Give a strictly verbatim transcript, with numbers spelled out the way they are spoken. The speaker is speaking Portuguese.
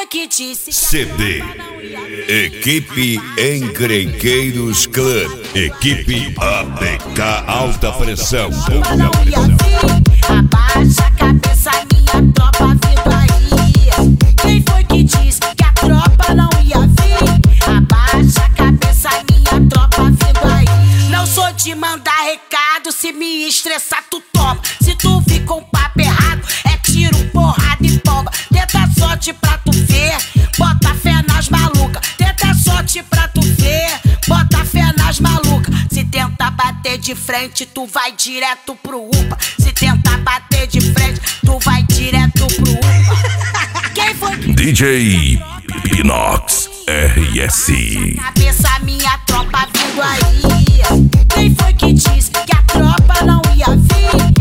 foi que disse que C D Equipe Encrenqueiros Clã, Equipe A P K Alta Pressão. não ia vir? Abaixa a cabeça, minha tropa vindo aí. Quem foi que disse que a tropa não ia vir? Abaixa a cabeça, minha tropa vindo aí. Não sou de mandar recado, se me estressar tu toma. Se tu vir com papo errado, é tiro, porrada e bomba. Tenta sorte pra tu ver, bota fé nas malucas. Tenta sorte pra tu ver, bota fé nas malucas. Se tenta bater de frente, tu vai direto pro UPA. Se tenta bater de frente, tu vai direto pro UPA. Quem foi que D J Pinox R S. cabeça, minha tropa vindo aí? Quem foi que disse que a tropa não ia vir?